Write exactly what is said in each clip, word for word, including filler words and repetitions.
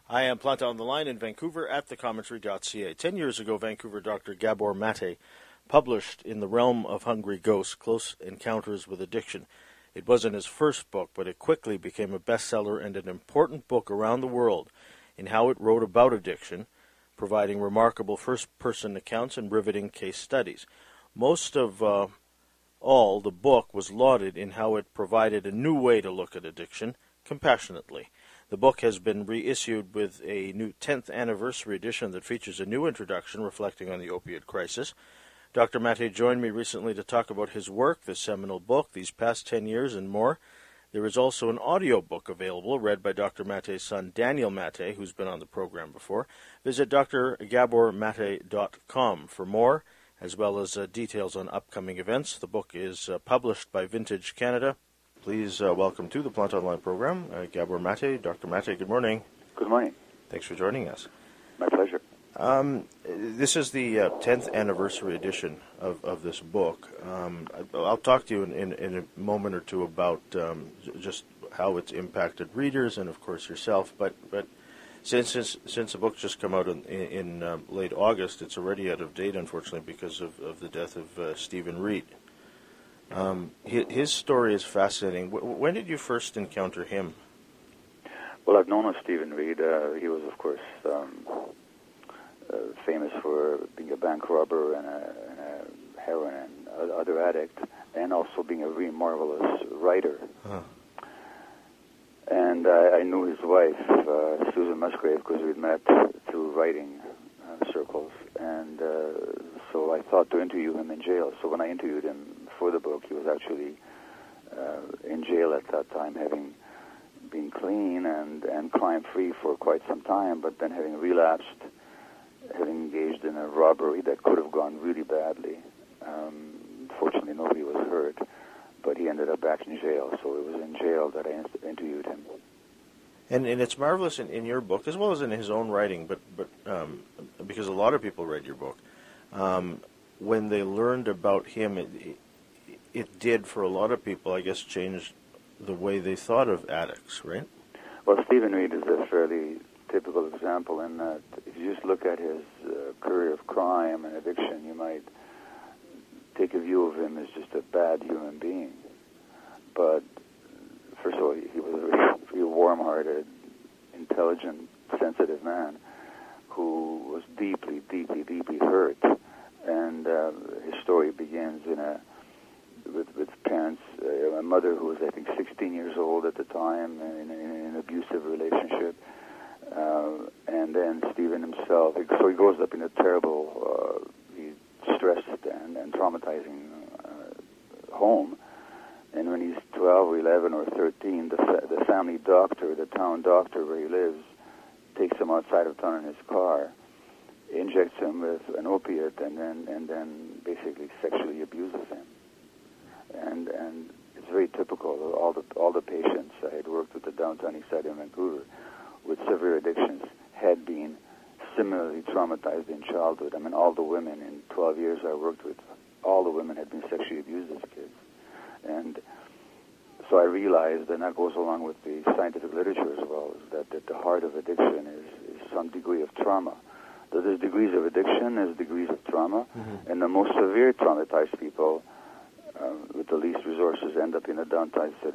I am Planta on the line in Vancouver at the commentary dot c a. Ten years ago, Vancouver Doctor Gabor Mate published In the Realm of Hungry Ghosts, Close Encounters with Addiction. It wasn't his first book, but it quickly became a bestseller and an important book around the world in how it wrote about addiction, providing remarkable first-person accounts and riveting case studies. Most of uh, all, the book was lauded in how it provided a new way to look at addiction compassionately. The book has been reissued with a new tenth anniversary edition that features a new introduction reflecting on the opiate crisis. Doctor Mate joined me recently to talk about his work, the seminal book, these past ten years, and more. There is also an audio book available, read by Doctor Mate's son, Daniel Mate, who's been on the program before. Visit d r gabor mate dot com for more, as well as uh, details on upcoming events. The book is uh, published by Vintage Canada. Please uh, welcome to the Planta Online program, uh, Gabor Mate. Doctor Mate, good morning. Good morning. Thanks for joining us. My pleasure. Um, this is the uh, tenth anniversary edition of, of this book. Um, I'll talk to you in, in, in a moment or two about um, just how it's impacted readers and, of course, yourself. But but since since, since the book's just come out in, in, in um, late August, it's already out of date, unfortunately, because of, of the death of uh, Stephen Reed. Um, his, his story is fascinating. W- when did you first encounter him? Well, I've known of Stephen Reed. Uh, he was, of course, um, uh, famous for being a bank robber and a, and a heroin and other addict, and also being a really marvelous writer. Huh. And I, I knew his wife, uh, Susan Musgrave, because we'd met through writing uh, circles, and uh, so I thought to interview him in jail. So when I interviewed him for the book, he was actually uh, in jail at that time, having been clean and, and crime-free for quite some time, but then having relapsed, having engaged in a robbery that could have gone really badly. Um, fortunately, nobody was hurt, but he ended up back in jail. So it was in jail that I inst- interviewed him. And and it's marvelous in, in your book, as well as in his own writing, but, but um, because a lot of people read your book, um, when they learned about him, it, it, it did, for a lot of people, I guess, change the way they thought of addicts, right? Well, Stephen Reed is a fairly typical example in that if you just look at his uh, career of crime and addiction, you might take a view of him as just a bad human being. But first of all, he was a very, very warm-hearted, intelligent, sensitive man who was deeply, deeply, deeply hurt. And uh, his story begins in a with, with parents, uh, a mother who was, I think, sixteen years old at the time, in, in, in an abusive relationship. Uh, and then Stephen himself, so he grows up in a terrible, uh, stressed and, and traumatizing uh, home. And when he's twelve or eleven or thirteen, the, fa- the family doctor, the town doctor where he lives, takes him outside of town in his car, injects him with an opiate, and then and then basically sexually abuses him. And and it's very typical. All the all the patients I had worked with the downtown east side of Vancouver with severe addictions had been similarly traumatized in childhood. I mean, all the women in twelve years I worked with, all the women had been sexually abused as kids. And so I realized, and that goes along with the scientific literature as well, is that at the heart of addiction is, is some degree of trauma. So there's degrees of addiction, there's degrees of trauma, mm-hmm. and the most severe traumatized people uh, with the least resources end up in a downtown city,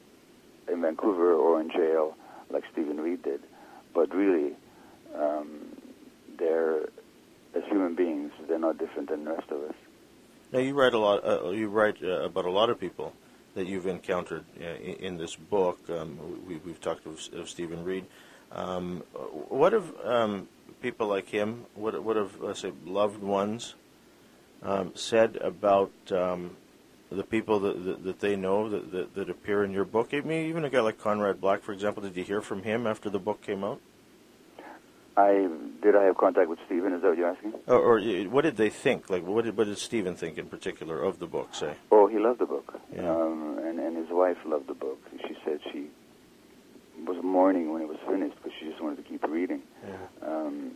in Vancouver or in jail, like Stephen Reed did. But really, um, they're, as human beings, they're not different than the rest of us. Now, you write a lot. Uh, you write uh, about a lot of people that you've encountered uh, in, in this book. Um, we, we've talked of, of Stephen Reed. Um, what have um, people like him, what, what have, let's say, loved ones um, said about um, the people that, that, that they know that, that, that appear in your book? I mean, even a guy like Conrad Black, for example, did you hear from him after the book came out? I did. I have contact with Stephen. Is that what you're asking? Or, or what did they think? Like, what did what did Stephen think in particular of the book? Say. Oh, he loved the book, yeah. um, and and his wife loved the book. She said she was mourning when it was finished, but she just wanted to keep reading. Yeah. Um,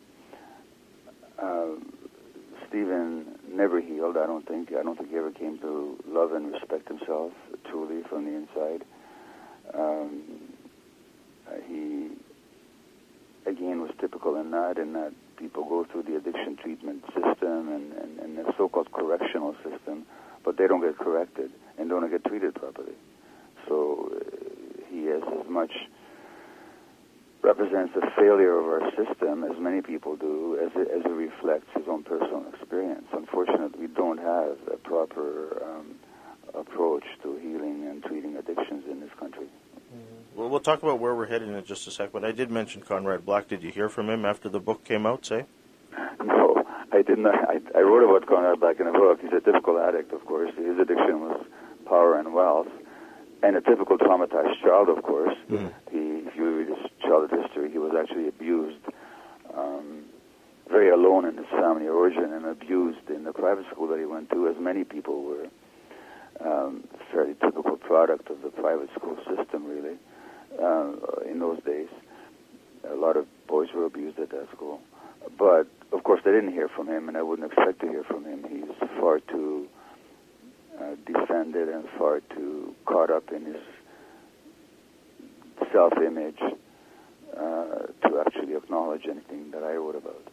uh, Stephen never healed. I don't think. I don't think he ever came to love and respect himself truly from the inside. Um, uh, he. Again, Keane was typical in that, in that people go through the addiction treatment system and, and, and the so-called correctional system, but they don't get corrected and don't get treated properly. So uh, he has as much represents the failure of our system, as many people do, as it, as it reflects his own personal experience. Unfortunately, we don't have a proper um, approach to healing and treating addictions in this country. Mm-hmm. Well, we'll talk about where we're headed in just a sec, but I did mention Conrad Black. Did you hear from him after the book came out, say? No, I didn't. I, I wrote about Conrad Black in a book. He's a typical addict, of course. His addiction was power and wealth, and a typical traumatized child, of course. Mm-hmm. He, if you read his childhood history, he was actually abused, um, very alone in his family origin, and abused in the private school that he went to, as many people were. Um, fairly typical product of the private school system, really, uh, in those days. A lot of boys were abused at that school. But, of course, they didn't hear from him, and I wouldn't expect to hear from him. He's far too uh, defended and far too caught up in his self-image uh, to actually acknowledge anything that I wrote about.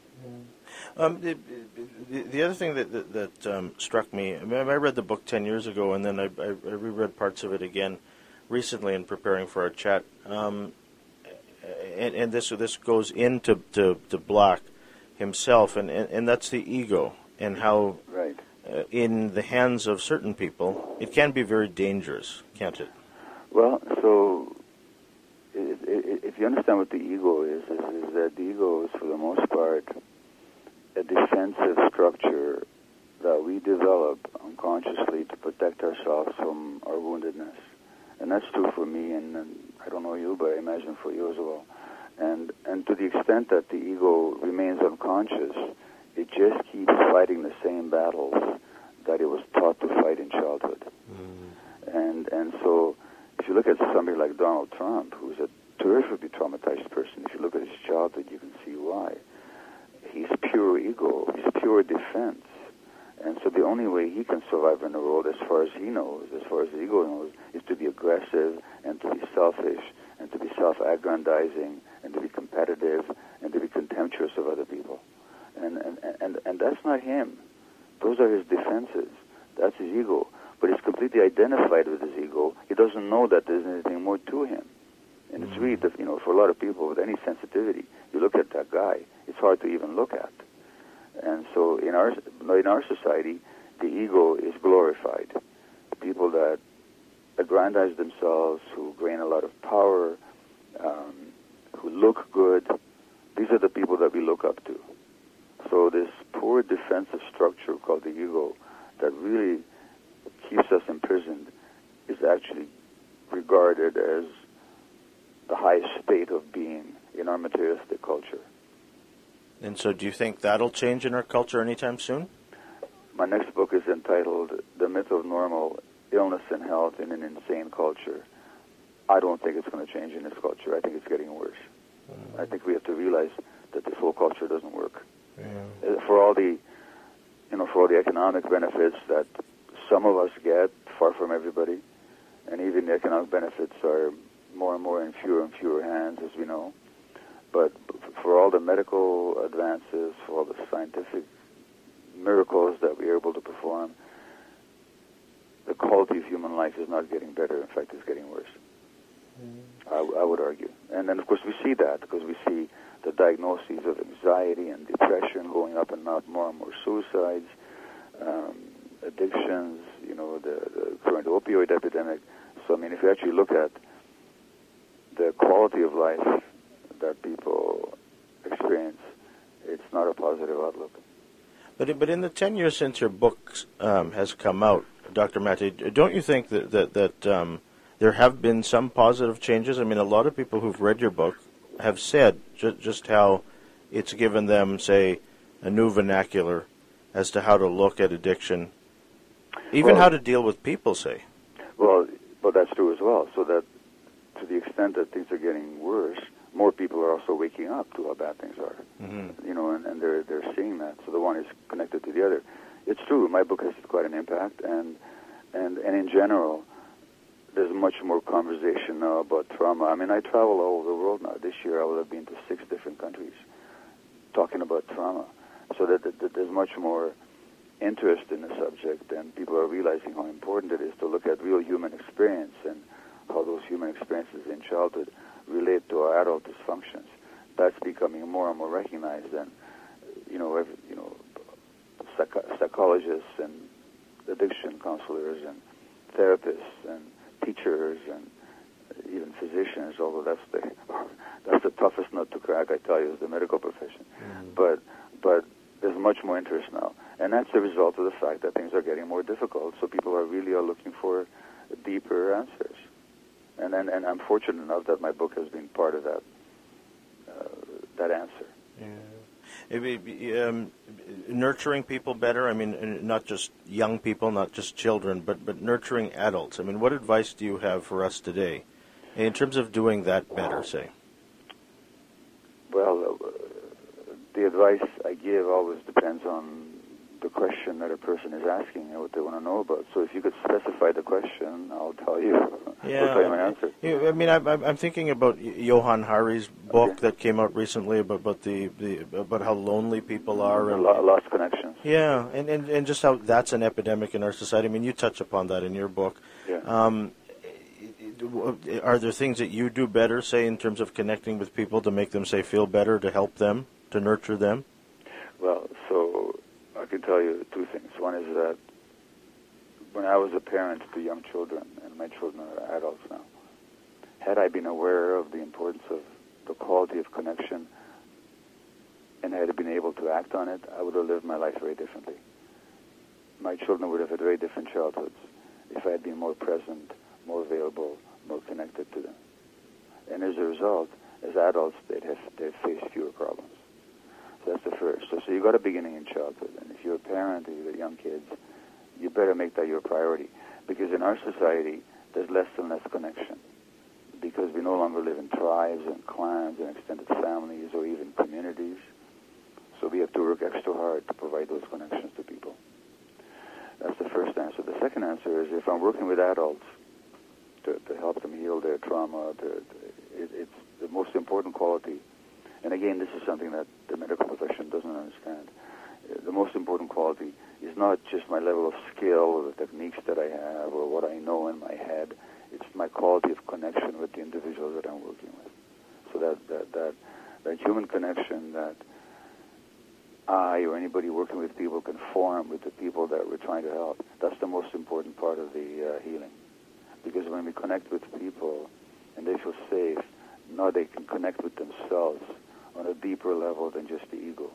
Um, the, the, the other thing that that, that um, struck me, I, mean, I read the book ten years ago, and then I, I, I reread parts of it again recently in preparing for our chat. Um, and, and this this goes into to, to Black himself, and, and, and that's the ego, and how right. uh, in the hands of certain people, it can be very dangerous, can't it? Well, so it, it, if you understand what the ego is, is, is that the ego is, for the most part, a defensive structure that we develop unconsciously to protect ourselves from our woundedness. And that's true for me, and, and I don't know you, but I imagine for you as well. And and to the extent that the ego remains unconscious, it just keeps fighting the same battles that it was taught to fight in childhood. Mm. And and so if you look at somebody like Donald Trump, who's a terrifically traumatized person, if you look at his childhood, you can see why. He's pure ego. He's pure defense. And so the only way he can survive in the world, as far as he knows, as far as the ego knows, is to be aggressive and to be selfish and to be self-aggrandizing and to be competitive and to be contemptuous of other people. And, and, and, and that's not him. Those are his defenses. That's his ego. But he's completely identified with his ego. He doesn't know that there's anything more to him. And it's really, you know, for a lot of people with any sensitivity, you look at that guy, it's hard to even look at. And so in our in our society, the ego is glorified. People that aggrandize themselves, who gain a lot of power, um, who look good, these are the people that we look up to. So this poor defensive structure called the ego that really keeps us imprisoned is actually regarded as the highest state of being in our materialistic culture. And so do you think that'll change in our culture anytime soon? My next book is entitled The Myth of Normal Illness and Health in an Insane Culture. I don't think it's going to change in this culture. I think it's getting worse. Mm. I think we have to realize that this whole culture doesn't work. Yeah. For all the, you know, for all the economic benefits that some of us get, far from everybody, and even the economic benefits are more and more in fewer and fewer hands, as we know. But for all the medical advances, for all the scientific miracles that we are able to perform, the quality of human life is not getting better. In fact, it's getting worse. Mm. I, I would argue. And then, of course, we see that because we see the diagnoses of anxiety and depression going up and up, more and more suicides, um, addictions, you know, the, the current opioid epidemic. So, I mean, if you actually look at the quality of life that people experience, it's not a positive outlook. But but in the ten years since your book um, has come out, Doctor Maté, don't you think that that, that um, there have been some positive changes? I mean, a lot of people who've read your book have said ju- just how it's given them, say, a new vernacular as to how to look at addiction, even well, how to deal with people, say. Well, well, that's true as well. So that to the extent that things are getting worse, more people are also waking up to how bad things are. Mm-hmm. You know, and, and they're they're seeing that. So the one is connected to the other. It's true. My book has quite an impact, and and and in general, there's much more conversation now about trauma. I mean, I travel all over the world now. This year I will have been to six different countries talking about trauma. So that, that, that there's much more interest in the subject, and people are realizing how important it is to look at real human experience and how those human experiences in childhood relate to our adult dysfunctions. That's becoming more and more recognized, and you know, every, you know, psych- psychologists and addiction counselors and therapists and teachers and even physicians. Although that's the that's the toughest nut to crack, I tell you, is the medical profession. Mm. But but there's much more interest now, and that's the result of the fact that things are getting more difficult. So people are really are looking for deeper answers, and and, and I'm fortunate enough that my book has been part of that uh, that answer. Yeah. It, um, nurturing people better. I mean, not just young people, not just children, but but nurturing adults. I mean, what advice do you have for us today, in terms of doing that better? Say. Well, uh, the advice I give always depends on the question that a person is asking and what they want to know about. So if you could specify the question, I'll tell you. Yeah, I'll tell you my answer. I mean, I'm, I'm thinking about Johan Hari's book okay. that came out recently about, about the, the about how lonely people are and lost connections. Yeah, and, and and just how that's an epidemic in our society. I mean, you touch upon that in your book. Yeah. Um, are there things that you do better, say, in terms of connecting with people to make them, say, feel better, to help them, to nurture them? Well, so I can tell you two things. One is that when I was a parent to young children, and my children are adults now, had I been aware of the importance of the quality of connection and had been able to act on it, I would have lived my life very differently. My children would have had very different childhoods if I had been more present, more available, more connected to them. And as a result, as adults, they'd have they'd face fewer problems. So that's the first. So, so you got a beginning in childhood, and if you're a parent or you've got young kids, you better make that your priority, because in our society, there's less and less connection, because we no longer live in tribes and clans and extended families or even communities. So we have to work extra hard to provide those connections to people. That's the first answer. The second answer is if I'm working with adults to, to help them heal their trauma, to, to, it, it's the most important quality. And again, this is something that the medical profession doesn't understand. The most important quality is not just my level of skill or the techniques that I have or what I know in my head. It's my quality of connection with the individuals that I'm working with. So that that that, that human connection that I or anybody working with people can form with the people that we're trying to help, that's the most important part of the uh, healing. Because when we connect with people and they feel safe, now they can connect with themselves on a deeper level than just the ego.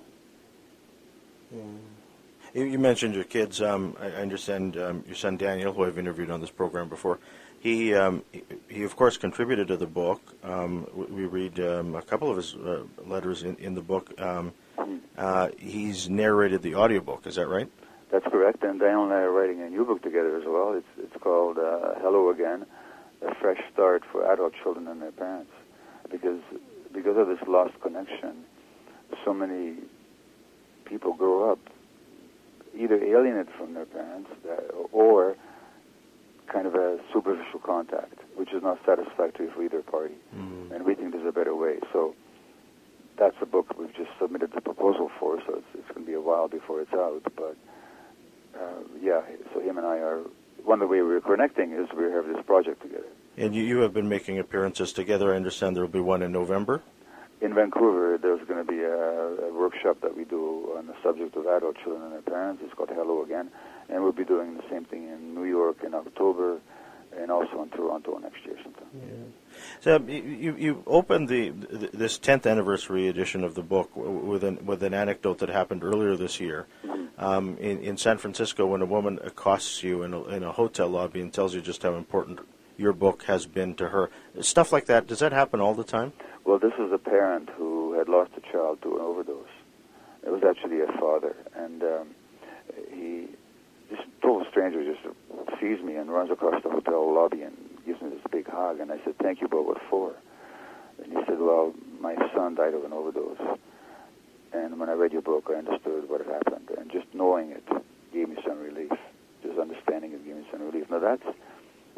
Mm. You, you mentioned your kids. Um, I understand um, your son Daniel, who I've interviewed on this program before. He, um, he, he of course, contributed to the book. Um, we, we read um, a couple of his uh, letters in, in the book. Um, uh, he's narrated the audiobook. Is that right? That's correct. And Daniel and I are writing a new book together as well. It's it's called uh, Hello Again, A Fresh Start for Adult Children and Their Parents. Because because of this lost connection, so many people grow up either alienated from their parents or kind of a superficial contact, which is not satisfactory for either party. Mm. And we think there's a better way. So that's the book we've just submitted the proposal for, so it's, it's going to be a while before it's out. But, uh, yeah, so him and I are, one of the ways we're connecting is we have this project together. And you, you have been making appearances together. I understand there will be one in November? In Vancouver, there's going to be a, a workshop that we do on the subject of adult children and their parents. It's called Hello Again. And we'll be doing the same thing in New York in October and also in Toronto next year sometime. Yeah. So you you opened the, the this tenth anniversary edition of the book with an with an anecdote that happened earlier this year, mm-hmm. um, in in San Francisco, when a woman accosts you in a, in a hotel lobby and tells you just how important your book has been to her. Stuff like that. Does that happen all the time? Well, this was a parent who had lost a child to an overdose. It was actually a father, and um, he, this total stranger, just sees me and runs across the hotel lobby and gives me this big hug. And I said, "Thank you, but what for?" And he said, "Well, my son died of an overdose, and when I read your book, I understood what had happened, and just knowing it gave me some relief. Just understanding it gave me some relief." Now that's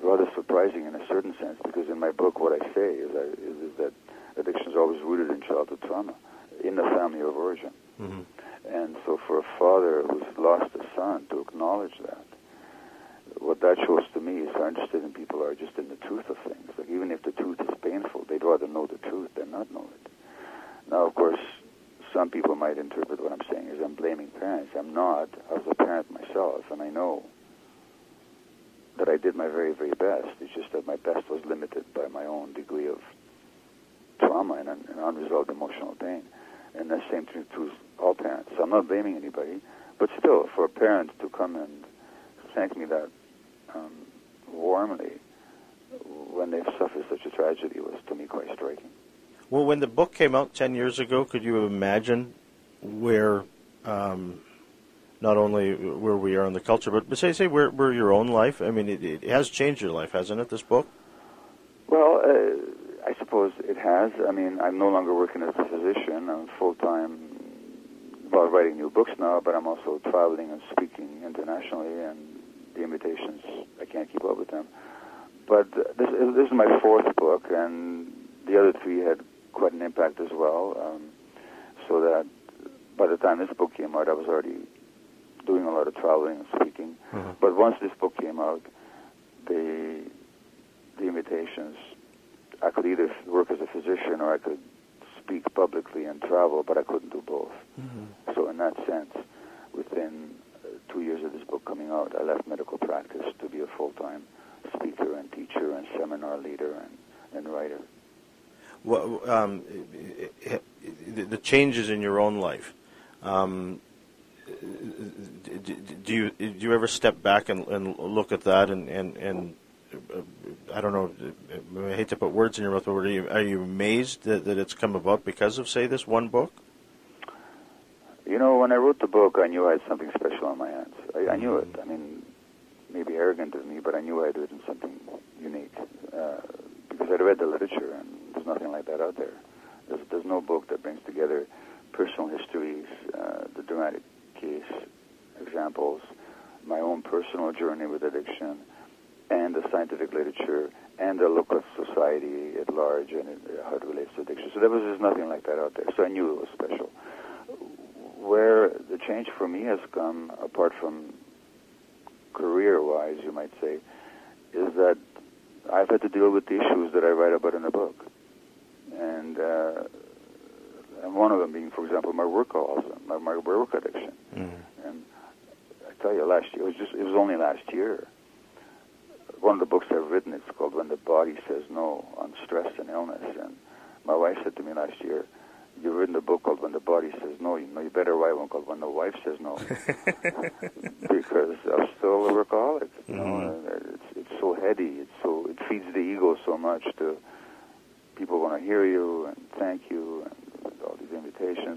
rather surprising in a certain sense, because in my book what I say is, I, is, is that addiction is always rooted in childhood trauma, in the family of origin. Mm-hmm. And so for a father who's lost a son to acknowledge that, what that shows to me is how interested in people are just in the truth of things. Like, even if the truth is painful, they'd rather know the truth than not know it. Now, of course, some people might interpret what I'm saying as I'm blaming parents. I'm not. I was a parent myself, and I know that I did my very, very best. It's just that my best was limited by my own degree of trauma and, and unresolved emotional pain. And the same thing to all parents. So I'm not blaming anybody, but still, for a parent to come and thank me that um, warmly when they've suffered such a tragedy was, to me, quite striking. Well, when the book came out ten years ago, could you imagine where, um, not only where we are in the culture, but, but say, say where, where your own life? I mean, it, it has changed your life, hasn't it, this book? Well, uh, I suppose it has. I mean, I'm no longer working as a physician. I'm full-time, well, writing new books now, but I'm also traveling and speaking internationally, and the invitations, I can't keep up with them. But this, this is my fourth book, and the other three had quite an impact as well, um, so that by the time this book came out, I was already doing a lot of traveling and speaking. Mm-hmm. But once this book came out, the the invitations, I could either work as a physician or I could speak publicly and travel, but I couldn't do both. Mm-hmm. So in that sense, within uh, two years of this book coming out, I left medical practice to be a full-time speaker and teacher and seminar leader and, and writer. Well, um, the changes in your own life, um, do you do you ever step back and, and look at that and, and, and uh, I don't know, I hate to put words in your mouth, but are you, are you amazed that, that it's come about because of, say, this one book? You know, when I wrote the book, I knew I had something special on my hands. I, I knew it. I mean, maybe arrogant of me, but I knew I had written something unique uh, because I'd read the literature, and there's nothing like that out there. There's, there's no book that brings together personal histories, uh, the dramatic case examples, my own personal journey with addiction, and the scientific literature, and a look at society at large and uh, how it relates to addiction. So there was just nothing like that out there. So I knew it was special. Where the change for me has come, apart from career-wise, you might say, is that I've had to deal with the issues that I write about in the book. And, uh, and one of them being, for example, my workaholism, my, my work addiction. Mm-hmm. And I tell you, last year, it was just, it was only last year. One of the books I've written, it's called When the Body Says No, on stress and illness. And my wife said to me last year, you've written a book called When the Body Says No. You know, you better write one called When the Wife Says No. Because I'm still a workaholic. You know, mm-hmm. it's it's so heady. It's so it feeds the ego so much. To people want to hear you and thank you and all these invitations.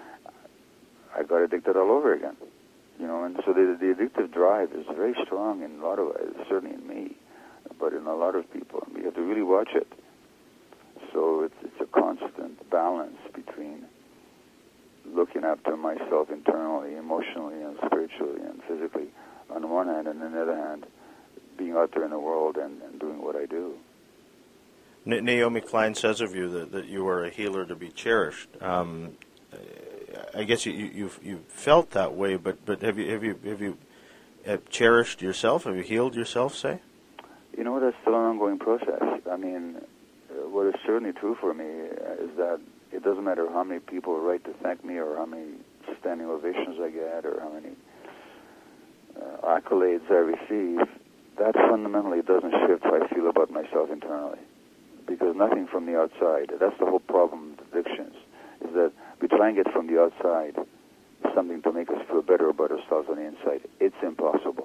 I got addicted all over again. You know, and so the the addictive drive is very strong in a lot of certainly in me, but in a lot of people. And we have to really watch it. So it's it's a constant balance between looking after myself internally, emotionally, and spiritually, and physically on the one hand, and on the other hand, being out there in the world and, and doing what I do. Naomi Klein says of you that, that you are a healer to be cherished. Um, I guess you you you felt that way, but but have you have you have you have cherished yourself? Have you healed yourself? Say. You know, that's still an ongoing process. I mean, what is certainly true for me is that it doesn't matter how many people write to thank me or how many standing ovations I get or how many uh, accolades I receive, that fundamentally doesn't shift how I feel about myself internally. Because nothing from the outside, that's the whole problem with addictions, is that we try and get from the outside something to make us feel better about ourselves on the inside. It's impossible.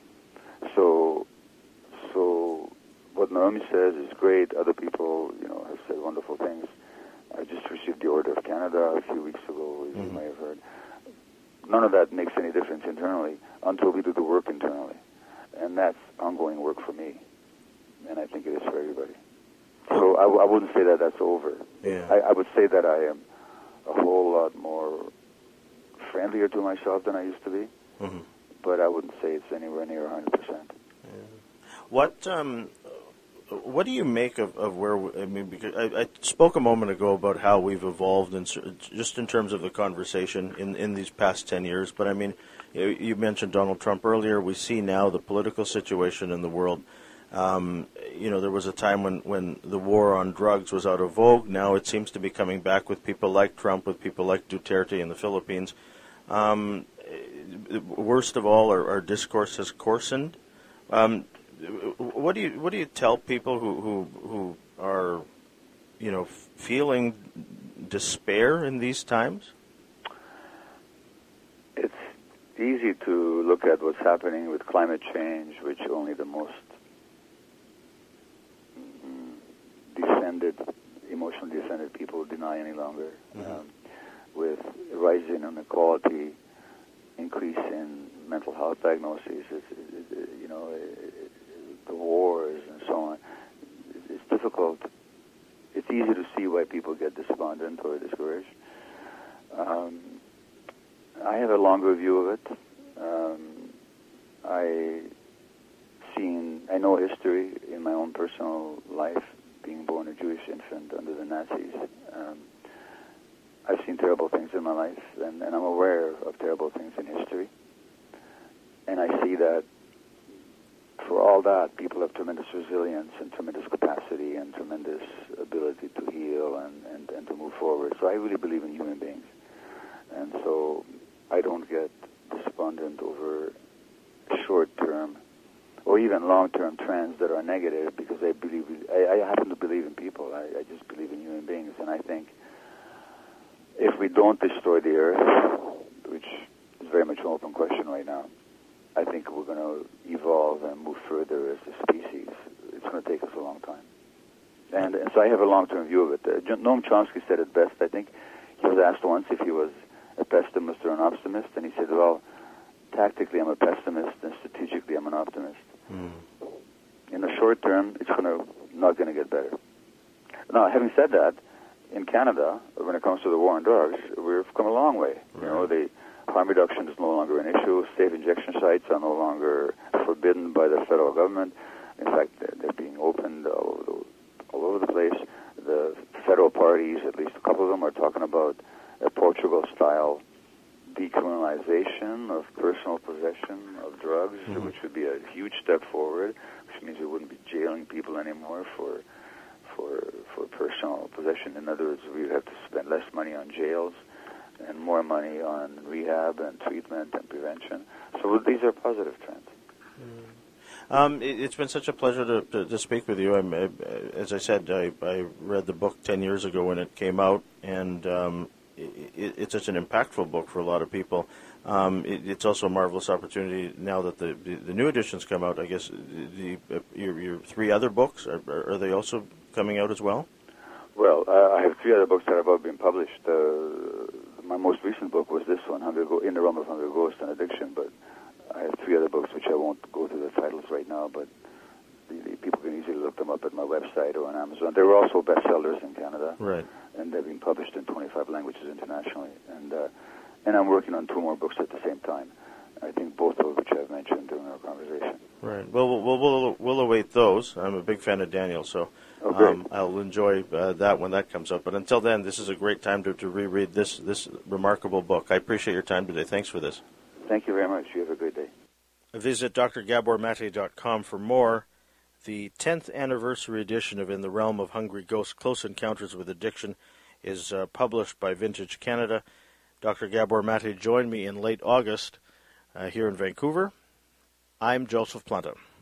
So, so what Naomi says is great. Other people, you know, have said wonderful things. I just received the Order of Canada a few weeks ago, as mm-hmm. you may have heard. None of that makes any difference internally until we do the work internally. And that's ongoing work for me. And I think it is for everybody. So I, w- I wouldn't say that that's over. Yeah. I, I would say that I am a whole lot more friendlier to myself than I used to be. Mm-hmm. But I wouldn't say it's anywhere near one hundred percent. Yeah. What um, what do you make of, of where we, I mean? Because I, I spoke a moment ago about how we've evolved, in, just in terms of the conversation in, in these past ten years. But I mean, you, you mentioned Donald Trump earlier. We see now the political situation in the world. Um, you know, there was a time when, when the war on drugs was out of vogue. Now it seems to be coming back with people like Trump, with people like Duterte in the Philippines. Um, worst of all, our, our discourse has coarsened. Um, what do you what do you tell people who, who who are, you know, feeling despair in these times? It's easy to look at what's happening with climate change, which only the most descended, emotionally descended people deny any longer. Mm-hmm. Um, with rising inequality, increase in mental health diagnoses, it's, it, it, you know, it, the wars and so on. It's difficult. It's easy to see why people get despondent or discouraged. Um, I have a longer view of it. Um, I seen, I know history in my own personal life, being born a Jewish infant under the Nazis. Um, I've seen terrible things in my life, and, and I'm aware of terrible things in history. And I see that for all that, people have tremendous resilience and tremendous capacity and tremendous ability to heal and, and, and to move forward. So I really believe in human beings. And so I don't get despondent over short-term or even long-term trends that are negative, because I believe I, I happen to believe in people. I, I just believe in human beings. And I think if we don't destroy the earth, which is very much an open question right now, I think we're going to evolve and move further as a species. It's going to take us a long time. And, and so I have a long-term view of it. Uh, Noam Chomsky said it best. I think he was asked once if he was a pessimist or an optimist, and he said, well, tactically I'm a pessimist, and strategically I'm an optimist. Mm. In the short term, it's going to not going to get better. Now, having said that, in Canada, when it comes to the war on drugs, we've come a long way. Right. You know, the harm reduction is no longer an issue. Safe injection sites are no longer forbidden by the federal government. In fact, they're, they're being opened all over, the, all over the place. The federal parties, at least a couple of them, are talking about a Portugal-style decriminalization of personal possession of drugs, mm-hmm. which would be a huge step forward, which means we wouldn't be jailing people anymore for for for personal possession. In other words, we have to spend less money on jails and more money on rehab and treatment and prevention. So these are positive trends. Mm. Um, it, it's been such a pleasure to, to, to speak with you. I'm, I, as I said, I, I read the book ten years ago when it came out, and um, it, it's such an impactful book for a lot of people. Um, it, it's also a marvelous opportunity now that the, the, the new editions come out. I guess the, the, your, your three other books, are, are they also coming out as well? Well, uh, I have three other books that have already been published. Uh, my most recent book was this one, Hungry Go- In the Realm of Hunger, Ghost, and Addiction, but I have three other books which I won't go through the titles right now, but the, the people can easily look them up at my website or on Amazon. They were also bestsellers in Canada, right? And they've been published in twenty-five languages internationally. And uh, and I'm working on two more books at the same time. I think both of which I've mentioned during our conversation. Right. Well, we'll we'll, we'll await those. I'm a big fan of Daniel, so okay. um, I'll enjoy uh, that when that comes up. But until then, this is a great time to, to reread this this remarkable book. I appreciate your time today. Thanks for this. Thank you very much. You have a great day. Visit D R Gabor Mate dot com for more. The tenth anniversary edition of In the Realm of Hungry Ghosts, Close Encounters with Addiction, is uh, published by Vintage Canada. Doctor Gabor Mate joined me in late August uh, here in Vancouver. I'm Joseph Planta.